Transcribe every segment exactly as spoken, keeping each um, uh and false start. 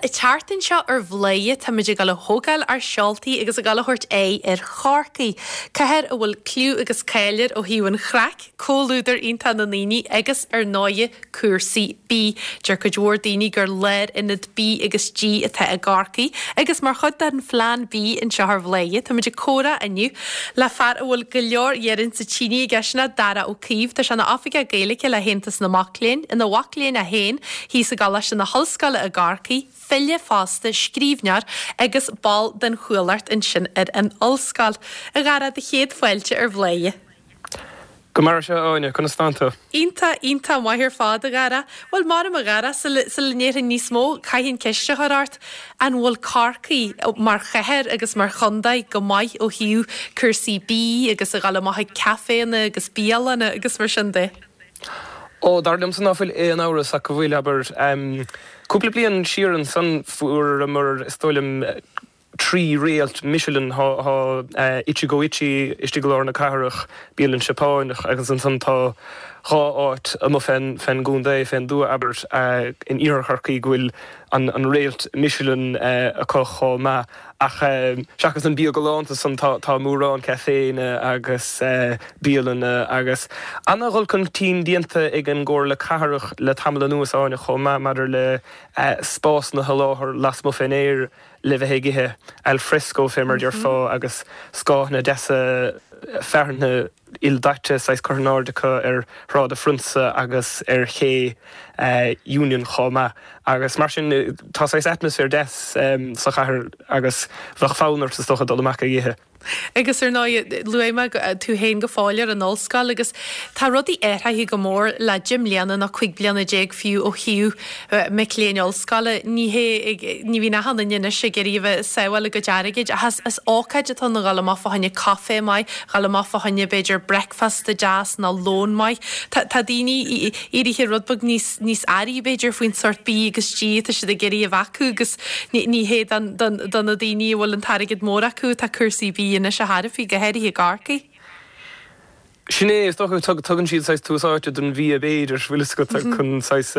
i teartain seo ar bhléie tá muidir gal thógáil ar seoltaí agus a galthirt é ar charcaí. Caithir a bhfuil clú agus céilir ó hiúin chreic, cóúidir ionta na naoine agus ar náide cuasaí bí. Deir go dúir daoine gur leir inad bí agus G atá a garcaí, agus mar chud an phlean bí in seo ar bhléie, tá muidir córa aniu le fear a bhfuil go leor dhearann sa tíine gasisna dara ó cíomh tá se na Africa Gaeilge le héantas na macléin, in na wacléin a héin, hí sa gal leis na hallscala a garcaí, fille fásta scríbnear agus ball den chuilart in sin ar an allscal a gara de chéad foiilte ar bhléie. Gomar se áine chun stanto. Ínta ínta maithir fád a gara, bhfuil mar am a gara sa linéir níos mó caihín ceiste chuart an bhfuil carcaí mar cheithir agus mar chundaid go maith ó hiú cursaí bí agus a gal maithaid caféna agus bíalana agus mar sin de. Ó darlim san áfuil éon áras a go bhfuil aber cúpla bliain siaran san fuair mar stoilm trí réalt Michelin ha itchi go itchi istí go leor na cairach bíalann sepáinach agus an san tá há áit am fen fen gúndé fen dú aber in iarcharcaí gohfuil an an réalt Michelin a cochá má ach seachas an bíogalánta san tá múrán caféine agus bíalan agus anna ghil chun tí dianta ag an ggóir le cairach le tamla nuas áine chó má madidir le spás na halláthir las mo fen éir le bheithéigithe al fresco fémar dear fá agus scáthna desa fearna il daite sais Cornáirdecha ar rád a frunsa agus ar ché Union chomá agus mar sin tá sais atmosfér des um, sa chahar agus bhach fánar sa stocha dul amach a dhíthe. Agus ar ná luéime tú héin go fáilir an allscal agus tá rudí étha hí go mór le Jim Leanna na chuig blianana déag fiú ó hiú me léon allscala ní ní bhí na hanna inne sé geíomh saohil go dearaid a has is ácaid atá na galamafa haine café mai galamafa haine beidir breakfast de jazz na lón mai Tá daoine irithe rudbog níos níos airí beidir faoin sort bí agus tí tá si de geirí a bhacu agus ní hé dan na daoine bhfuil an tarigid mór acu tá cursaí bí in a shahada fi gaheri garki. Sinné is toch tugan siad sais túsáte dun bhí a béidir bhuilas go chun sais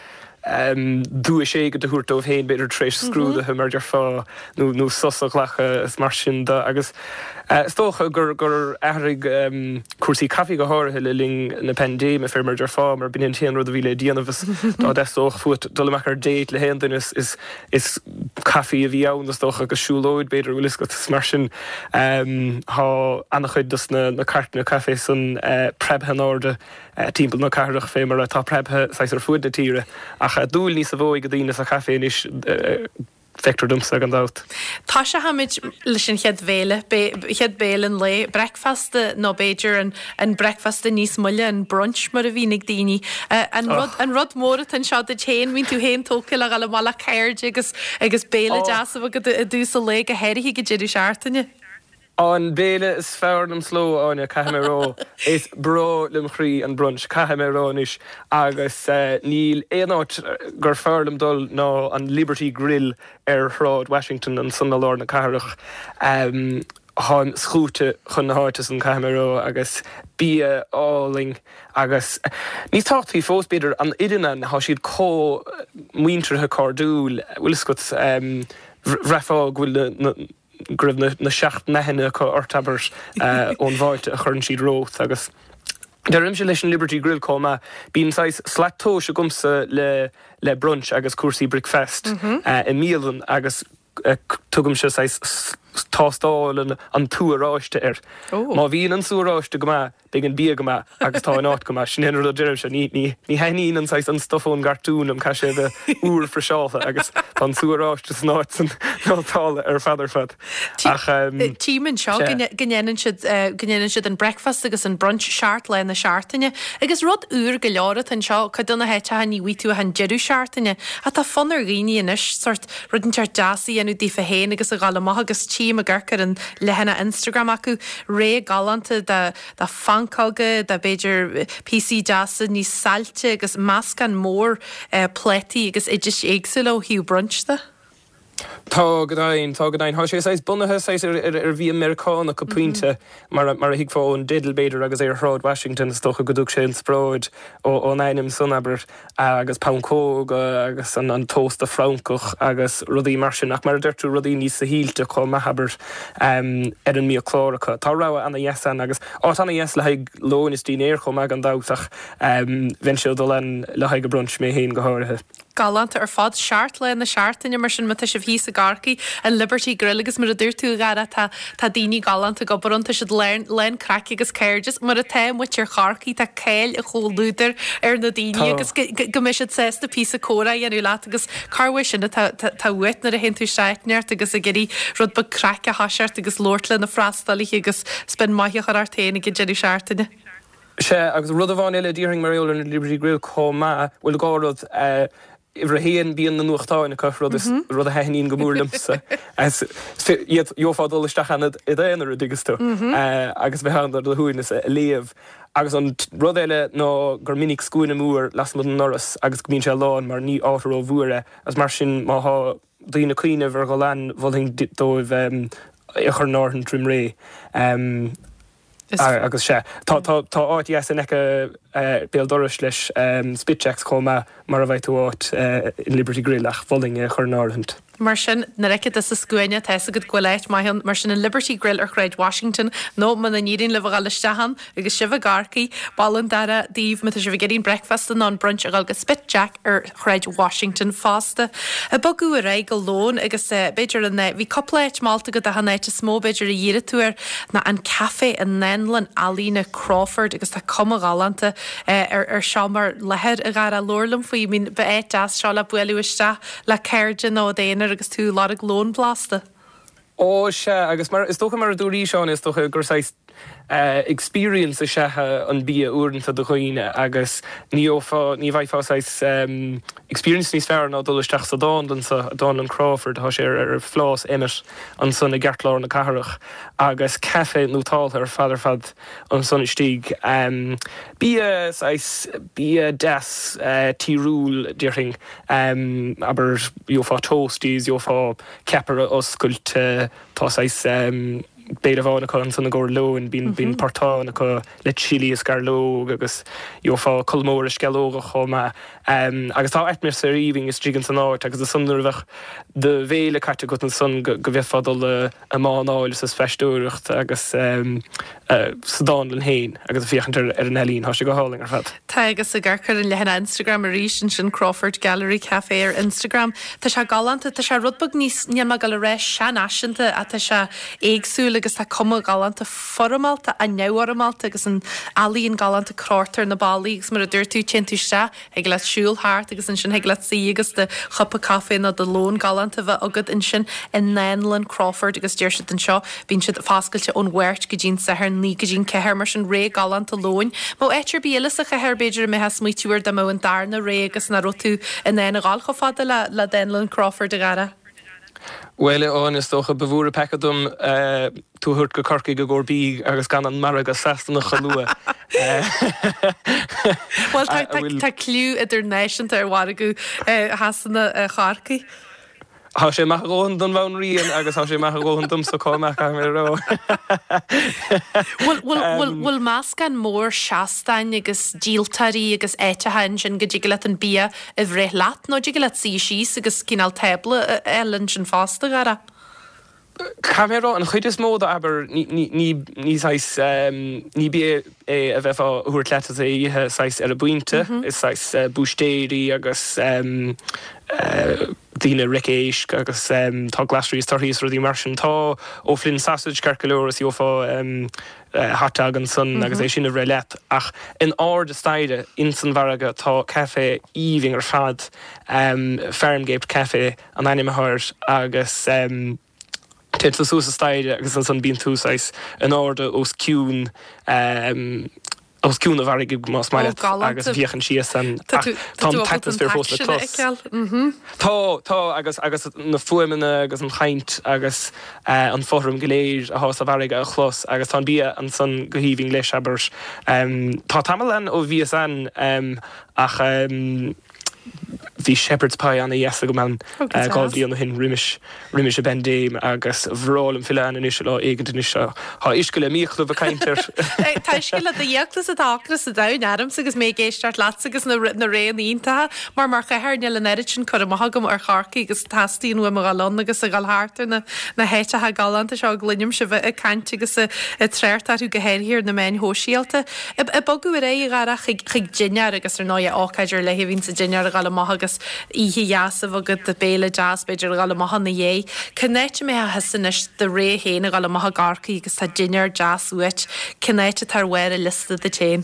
dú a sé go de thuúirt ó héin beidir trééis scrúda mar dear fá nó nó sosach lecha is mar sin agus Stocha gur gur ahrig cuasaí caí go háirithe le ling na pendéim a firmar dear fá mar bin tían rud a bhí le díanamhas dá deach fuat dolamach ar déit le héan is is is caí a bhí ann stocha go siúlóid beidir bhuilas go mar sin há annach chuid dus na na cartna café san prebthe áde timppla na carach fé mar a tá prebthe sais ar fuid na tíre ach a dúil níos a bhóig go dtíine sa café is Vector dumsa gan dát. Tá se hamid leis sin chead bhéile, chead bélan le breakfast nó Beiidir an an breakfast níos muile an brunch mar a bhínig daoine. An rud an rud móra an seo de chéin vín tú héin tóca le gal mala cairde agus agus béle deasa go dús a le a heirí go deidir seaartainine. An béle is fearnam sló áine caiimeró is bro lim chrí an brunch caiimerónis agus níl éáit gur fearlam dul ná an Liberty Grill ar Hrád Washington an san lár na cairach um, há schrúte chun na háitas an caiimeró agus bí áling agus níos táchtaí fós beidir an idirna há siad có muintethe cardúil bhuilas go um, raifá bhfuil gribh na, na seacht nehenne có ortabers ón bhaite a churn siad rót agus Der rimse leis an Liberty Grill comma bín sais slattó se gumsa le le brunch agus cuasaí breakfast mm-hmm. uh, in mílan agus uh, tugum se sais tástáil an túaráiste ar. Má bhíon an súráiste go má beag an bí go má agus tá an áit go má sin hinir a deirim se ní ní ní haíon an sais an stofón gartún am cai sé de úr frisáta agus tá an súráiste snáit san nátála ar fadar fad. Tíman seo gnéanann siad an breakfast agus an brunch seart le na seaartaine agus rud úr go learat an seo chu donna héite ha ní víú an jeú seaartaine a tá fannar rií inis sort rudin teart deasaí anú dí fa héin agus a galach agus tí a ggurcar an lehanana Instagram acu ré galanta de fancága de beidir P C deasa níos salte agus measc an mór uh, pletí agus idir éagsúil ó hiú brunchta. Tá godain, tá godain. Tá sé sais bunathe sais ar ar bhí Americana go puinte mar mar a hiic fáin diddlebéidir agus ar Hráid Washington stocha godug sé an spráid ó ó naim son aber agus pancóg agus an an tósta Frankach agus rudí mar sin nach mar deirú rudí níos sa hílte có mahaber um, ar an mí chláracha. Tá rá anna yesan agus á anna yes le haig lóin is tínéir chom ag an dátach um, ven siú do len le haig a brunch mé héin go háirithe. Galanta ar fád seart le na seaartain mar sin mata sibh híos a garcaí an Liberty Grill agus mar a dúir tú gara tá tá daoine galanta go barúnta siad len len crack agus cairdes mar a téim muid ar charcaí tá céil a choúidir ar na daoine agus gomisisiid sésta pí a córa dhéanú leat agus carha sinna tá wit na a hen tú seitneart agus a geirí rud ba crack a hasart agus lóirtla na freistalí agus spin maithioch ar arténa go jeú seaartaine. Se agus rud a bháin eile díring mar eolar na Liberty Grill comá bhfuil gárod I bhhéon bíon na nuachtáin a chuh rud rud a heín go múlamsa. Joofádul istechan i dhéanaar digus tú agus bheithandar le thuúnas a léamh. Agus an rud eile nó gur minic scuúna múr las mu an noras agus go mín se láin mar ní átar ó bhuare as mar sin má daoine cuioine bhar go lean bhing dóibh i chur náhan trim ré. Um, agus sé tá áit yes an eice béaldoras leis spitchecks chomá mar a bheith tú áit in Liberty Grill ach bhling chur náirthint. Mar sin na reice is a scuine te a go goileit maihan mar sin in Liberty Grill ar Hráid Washington nó man na nírin le bhgáilistehan agus sibh garcaí ballan dara díomh me sibh géirín breakfast an non brunch a gáil spitjack ar Hráid Washington fásta. A bagú a ré go lón agus beidir an bhí coppléit máta go a hanéit a smó beidir a dhéire túir na an café in Nenlan Alína Crawford agus tá com galanta ar ar seomar lehead a gar a lorlam faoi mín be éit as se le buúiste le ceirde nó déanaar agus tú lá a glón blasta. Ó se agus mar is tócha mar a dúrí seán is tócha gur sais Uh, experience a sethe an bí úanta do chuoine agus ní ófá ní bhaithá um, experience níos fear ná dulteach sa dálan sa Donlan Crawford há sé ar flás imir an sanna gceartlár na catharach agus café nótáil ar fadar fad an sanna stíg. Um, bí bí des uh, tíúil dearing um, aber jófá toasties, jófá cepar oscailt uh, tá sais um, Beidir bháin acu an sanna ggóir lóin bín bín partán acu le chili is gar ló agus jófá colmóir is gelóga chomá agus tá eitmir sa ríbhing is trígan san áit agus a sunnar bheith de bhéle caite go an sun go bheith fadal a mánáil sa feistúireacht agus sa dálan héin agus a fiochantar ar an helín há sé go háling ar fad. Tá agus a garcar an lehanna Instagram a ríis sin Crawford Gallery Café ar Instagram. Tá se galanta tá se rudbag níos níama gal a réis sean aisianta a tá se éagsúla agus tá cuma galanta formalta a nehamalta agus an alíon galanta crátar na bailí agus mar a dúir tú tinúiste ag le siúlthart agus an sin ag le sí agus de choppa café na de lón galanta bheith agad in sin in Nenlan Crawford agus dúir si an seo bín siad fáscailte ón bhairt go dín sa ní go dín ceir mar sin ré galanta lóin. Má éitir bílas a chehairbéidir me has muitiúir de mó an darna ré agus na rotú in éna gáilcha fada le le Nenlan Crawford a gara. Well an is tócha bhúra pecadum uh, túthirt go corcaí go ggur bí agus gan an mar agus sestanna chalua. Well tá clú idir néisianta ar bhhar acu hasanna charcaí. Tá sé meithróin don bhain rion agus tá sé meithróin dum sa comach a mé ró. Bhfuil más gan mór seastein agus díaltarí agus éitehain sin go ddí go le an bí a bhré leat nó ddí go le sí síos agus cíál tebla eann sin fásta gara. Camera an chuid is móda aber ní bí é a bheith thuair letas é ihe sais ar a buinte is sais bústéirí agus dína ricéis agus tá glasríos tarthíos rudí mar sin tá ó flin sausage carcalóras jófá hatag an sun agus é sin a ré leat ach in áir de staide in san bharraga tá café íhing ar fad Farmgate Café an animathir agus Tint le súsa staide agus an san bíon túsáis an áda os ciún os ciún a bharraigh más maiile agus bhíochan sios an tá tetas fear fós le clós. Tá tá agus agus na fuimena agus an chaint agus an fórum goléir a hás a bharraigh a chlós agus tá bí an san go híhing leis aber tá tamil an ó bhíos an ach hí shepherd's pie anna yes go man gáilí an hin riimiis riimiis a bendéim agus bhrálam fi an is lá éigen is seo há isce le míochtú a caiintear. Táisce le a dhéachtas a dáras a dain Adams agus mé géisteart láat agus na réon ínta mar mar chathne le neitin chu maithagam ar charcaí agus tastíú a galón agus a galthtar na na héite a galanta seo glunneim se bheith a caiinte agus a tréirtarú gohéirhir na main hóisialta. I bogu ré gara chuig dinear agus ar náide ácaidir le hín sa dinear a gal maithagus ihe jaasa agad de béle jazz beidir gal mahanna dhé. Cnéite mé a hesanis de ré héna gal maitha garcaí agus tá dinear jazz uit cnéite tar weir a lista de chéin.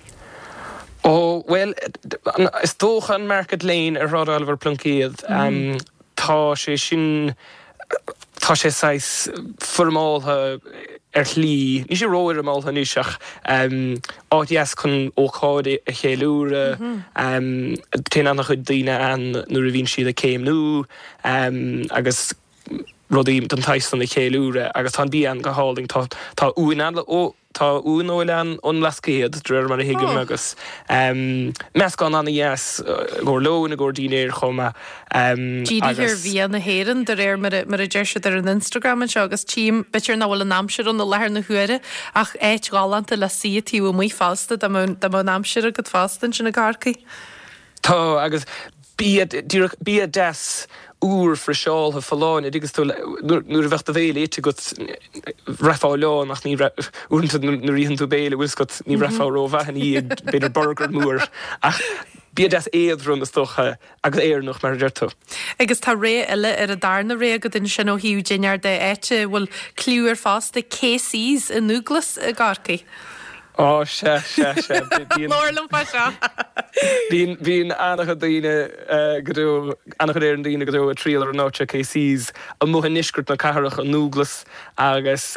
Oh, well, is dócha an Market Lane ar rád Oliver Plunkíad. Um, tá sé sin tá sé sais formáltha ar chlí. Ní sé róir am máltha níseach um, áit yes chun ócáid a chéúre um, té annach chud daine an nuair a bhín siad a céim nú um, agus rodí don taistan a chéúre agus tá bí an go háling tá úin an ó tá úin óile an ón lascéad dréir mar a hiigim agus um, mes gan anna yes gur lóin a gur dínéir chuma um, Díhir bhí na héan de réir mar a deirse ar an Instagram an seo agus tím bitir náhfuil an námsir an na lethir na huire ach éit gáanta le si tíú mí fásta da má námsir a go fástan sin na garcaí. Tá agus bí a des úr fri seáil ha falláin agus nuair a bhecht a bhéile éte go raá leán ach ní únta na ríhann tú béile bhuiil go ní raá ró bheithan í beidir burger múr ach bí des éadrún is stocha agus éar noch mar deirtu. Agus tá ré eile ar a darna ré go in sin ó hiú dinear de éite bhfuil clúar fásta K Cs in núglas a garcaí. Ó se se se Lorlam fa seo. Bhín bhín annach daine go annach éir an daine go a tríal ar náte K Cs a muthan niscurt na caharach an núglas agus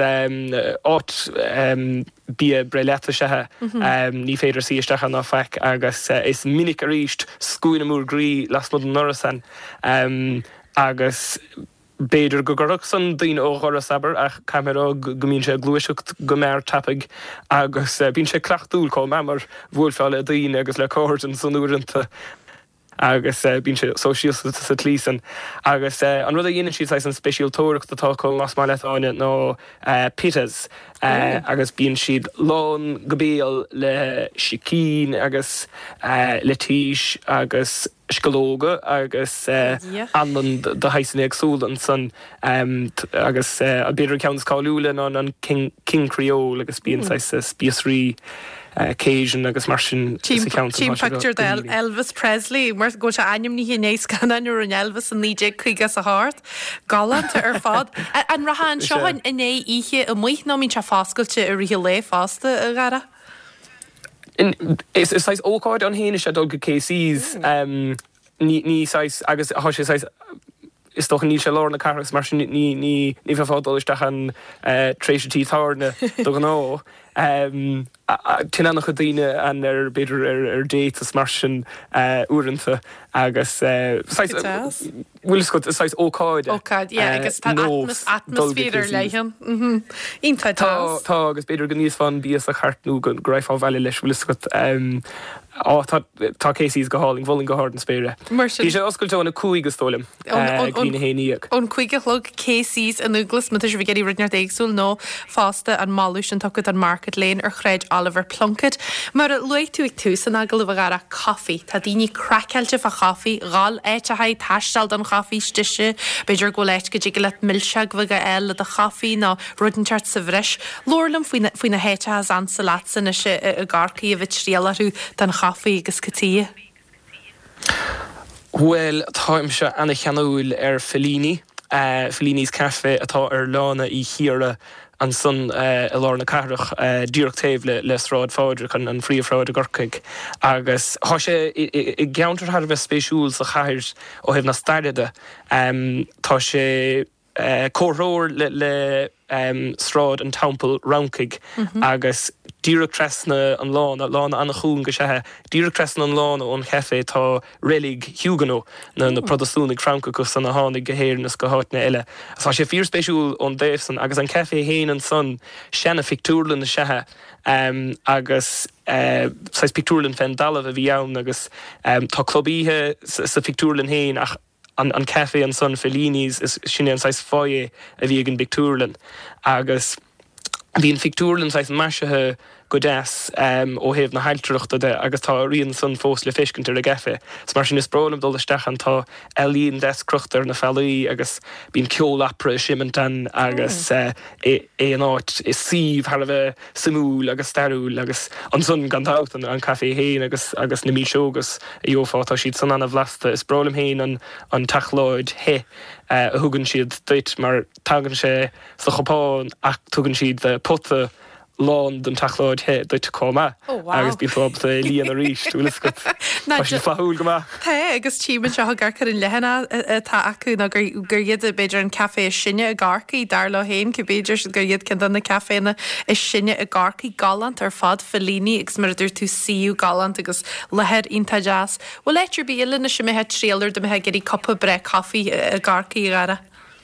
áit bí breleta sethe ní féidir síisteach an ná feic agus is minic a ríist scúine múr grí las mud an norasan agus Beidir go gorach san daoine ó chora sabar ach camera gomín sé glúiseacht go méir tapig agus bín sé clachtúil có memar bhfuil a daoine agus le cóirt an san úranta agus bín sé sóisialta sa tlísan agus an rud a dhéanaan siad an speisial tóireacht atá có más má leáine nó pitas agus bíon siad lán gobéal le sicín agus le tíis agus scológa agus anlan de heisan agsúlan san agus a beidir ceannas cáúlan an an King Creole agus bíon spíosrí Cajun agus mar sin Team picture de Elvis Presley mar go se aim ní hénééis gananú an Elvis an níé chuigas a hart galanta ar fád an rahan seohain iné ihe a muoith ná mín se fáscailte a ri le fásta a gara. Is is sais óáid an héine se dul go K Cs um, ní ní sais agus há sé sais is toch ní se lá na carras mar ní ní ní ní fádul isteach an tréisi tí táne do an nó um, tin annach a daine an ar beidir ar ar déit a mar sin úranta agus bhfuil go sais óáid óáid agus atmosfér leihan Ínta tá tá agus beidir go níos fan bí a chartnú go greifá bheile leis bhfuil go á tá K Cs go háling bhling go hádan spéire. Í sé oscailteána cuaig go stólim lína héíag. Ón chuige chlog K Cs an núglas mu bhí geirí rinneart éagsúil nó fásta an máúis an tuchad an Market Lane ar chréid Oliver Plunkett. Mar a luid tú ag tú san agad le bhgara caí, Tá daoine craceilte fa chaí, gáil éit a haid taistal an chaí stiise, beidir go leit go ddí le millseag bhga eile a chaí ná rudenseart sa bhreis. Lorlam faoine héite as ansa lásan is a garcaí a bheit tríalarú den chaí agus catí. Well, táim se anna cheanúil ar Fellini, uh, Fellini's Cafe atá ar lána í chiaara an son uh, a lá na carach uh, dúach taobh le le sráid fáidir chun an phríomhráid a gorcaig agus há sé i gceantar har bheith spéisiúil sa chair ó hebh na staide um, tá sé uh, córóir le, le um, strád an tampel rauncaig agus díreach tresna an lána lána anna chuún go sethe díreach tresna an lána ón chefe tá rélig Huguenot na na protestúnig Francacus an na hánig gohéirnas go háitna eile. Tá sé fír spéisiúil ón déifsan agus an cefe héin an son sena fictúrlan na sethe um, agus uh, sais pictúrlan fen dalah a bhí ann agus um, tá clubíthe sa, sa fictúrlan héin ach an, an cefe an son Fellinis is sinne an sais foie a bhí an pictúrlan agus bhí an fictúrlan sais maisithe go deas um, ó héamh na heiltreachta de agus tá rion son fós le fiscintar a gefe. S mar sin is bralam dul istechan tá elíon des cruachtar na fellaí agus bín ceol apra simentan agus mm. uh, é, é an áit is síomh har a bheith simúil agus starúil agus an son gantácht an, an café héin agus agus na mí seogus i ófátá siad san anna bhlasta is bralam héin an, an tachláid he uh, a thugann siad duit mar tagann sé sa chopáin ach tugann siad de puta lán den tachláid he duit comma agus bí fob a líon a ríist bhfuil go sin faúil go maith. Tá agus tíman seo gar chu in lehanana tá acu na gur iad a beidir an café sinne a garcaí dar le héin go beidir gur iad cin na caféna is sinne a garcaí galant ar fad Fellini agus maridir tú siú galant agus lehead ínta jazz. Bhfuil leittir bíile na sin methe tréalar de methe geí coppa bre caí a garcaí gara.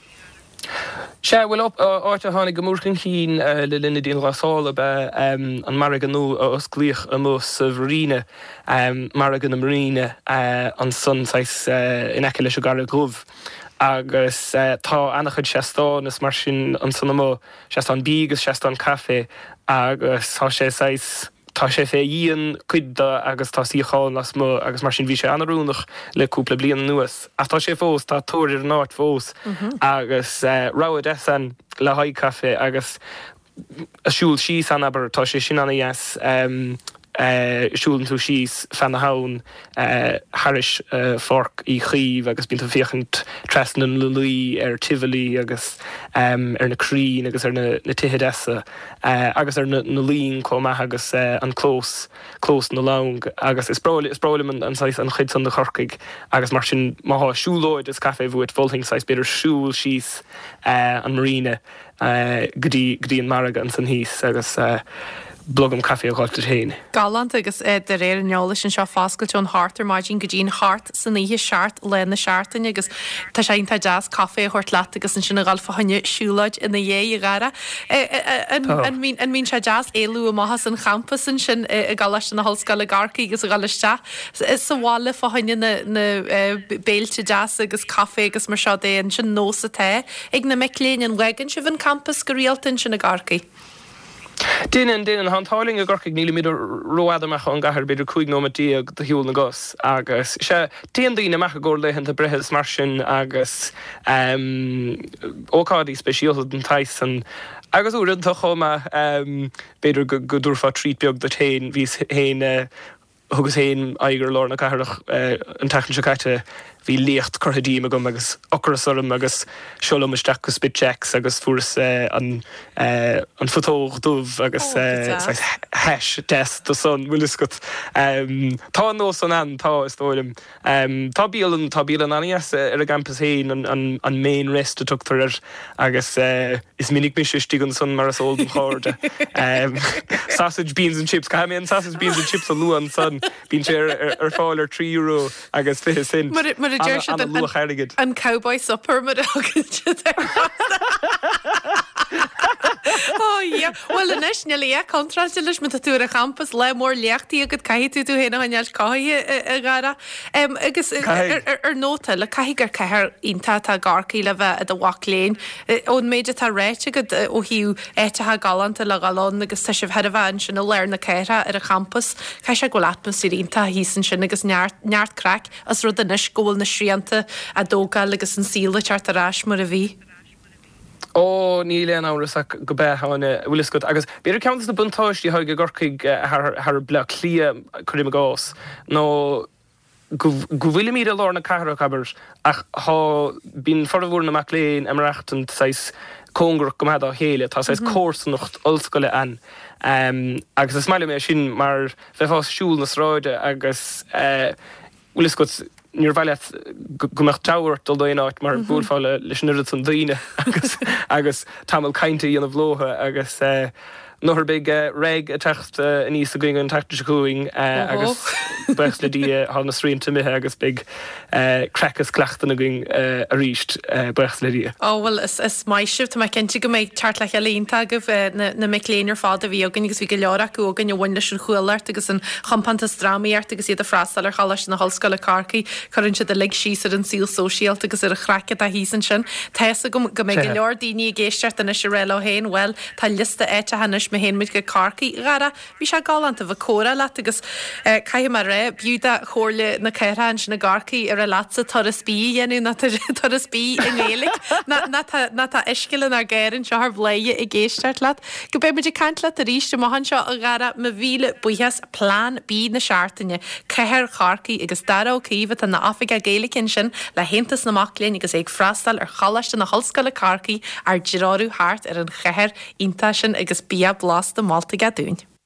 Se bhfuil op áit a tháinig go múrcin chin le linne díon rasála be an maragan nó os glích a mó sa bhríne maragan na marine an sun in eice leis a gar glúh. agus tá annachchud seastán is mar sin an sunna mó seastán bí agus seastán café agus tá sé sais tá sé fé íon cuidda agus tá síáin las mó agus mar sin bhí sé anarúnach le cúpla blian nuas. A tá sé fós tá tóir náit fós agus ráid esan le haid café agus asúil síos an aber tá sé sin anna yes um, Uh, siúlan tú síos fan na hán uh, haris uh, fork í chíomh agus bíonnta fichant tresna na luí ar Tivoli agus um, ar na crín agus ar na, na tithe esa uh, agus ar na, na lín comma agus uh, an clós clós na lang agus is brala is brala an, an, an chud san na chorcaig agus mar sin máth siúlóid is café bhuaid folthing sais beidir siúl síos uh, an marine uh, gdí gdí an maraga an san híos agus uh, blogum café a gáiltar héin. Galant agus de réir neola sin seo fáscailte an hartar maidín go dtíon hart san ihe seart le na seaartain agus tá sé onanta jazz café a chuirt leat agus an sinna gáilfa haine siúlaid ina dhé i gara. An mín se jazz éú a maithas an champas sin sin i gáis na hallscoil garcaí agus a gáiste. Is sa bhála fa haine na béilte jazz agus café agus mar seo déon sin nósa té ag na meléin an wegan si bhan campus go rialtain sin na garcaí. Dinan dinan hantáling a gorcaig níla míidir roiadaach an gahar beidir chuig nómatí ag do hiúil na gos agus se tíon daoine meach a ggóir leihann a brethes mar sin agus um, ócádaí speisialta den tais an agus úrad tá chuma um, beidir go, go dúrfa tríd beag do tain vís héin uh, agus héin aigur lár na caharach uh, an techan se caite hí líocht chorthadíim agam agus ocrasorm agus seolam isteach go spitchecks agus furas uh, an uh, an fotóg dúmh agus oh, uh, heis test do son bhuiliscut. Um, tá nó san an tá is tóilim. Um, tá bíalan tá bíalan anías uh, ar a campus héin an, an, an main rest a tugtar ar agus uh, is minic misistí an son mar as oldum chóirde. um, sausage, beans and chips. Ca an sausage, beans and chips a luan son bín sé ar, ar fáil ar trí euro agus fi sin. Mar, mar a dúir siad an, an cowboy supper mar agad siad Oh, yeah. Well, in is nearly a contrast leis mit tú a campus le mór leachtaí agad caiú tú héna haneal caií a gara. Um, agus ar nóta le caií gur ceir ínta tá garcaí le bheith a do bhaléin ón méide tá réite agad ó hiú éitethe galanta le galán agus tá sibh head a bhain sin na leir na ceire ar a campus cai sé go atmosférínta hísan sin agus neart crack as rud in scóil na sríanta a dógáil agus an síla teart arás mar a bhí. Ó ní leon áras go beth hána bhuiliscut agus beidir ceantas na buntáistí tháinig go gorcaig ar bla clia chuim a gás nó go bhfuil míad a lár na caireach cabir ach há bín forhúr na mac léin amreachtan sais cóngur go mead á héile tá sais cósannacht ollscoile an um, agus is smaile mé sin mar bheith fás siúil na sráide agus uh, bhuiliscut níor bhaile gomach táhairt dul dhéanaart mar búlfáile leis nuad san daoine agus agus tamil cainte íon a bhlótha agus nóair big reg a techt in níos a going an teachta cúing agus bes le dí há na sríonnta mithe agus big crackas cleachtain a going a ríist bes le dí. Ó bhfuil is maisiúh tá cinnte go méid teart le a líonnta go na miléonar fád a bhí agan agus bhí go leora go gan bhain leis an chuileirt agus an champanta stráíart agus iad a freistal ar chalas na hallscoil Carcaí chuann siad a le síos ar an síl sosialt agus ar a chraicad a hísan sin. Teessa go go méid go leor daoine a géisteart in is réile ó héin well tá lista éite hanis me hen muid go Carcaí gara bhí se gálant a bh córa leat agus caiim mar ré búda chóirle na ceirhan sin na Garcaí ar a lása tar a spí dhéanú na tar a spí in élik na tá iscilin ar géirann seo ar bléie i géisteart leat. Go bé muidir caiint leat a ríiste mohan seo a gara me bhíle buchas plán bí na seaartainne ceir Carcaí agus darócíomh an na Africa Gaelicin sin le hentas na maclín agus ag freistal ar chalaiste na hallscoil Carcaí ar giráú háart ar an cheir ionta sin agus bí blasta Malta gadún.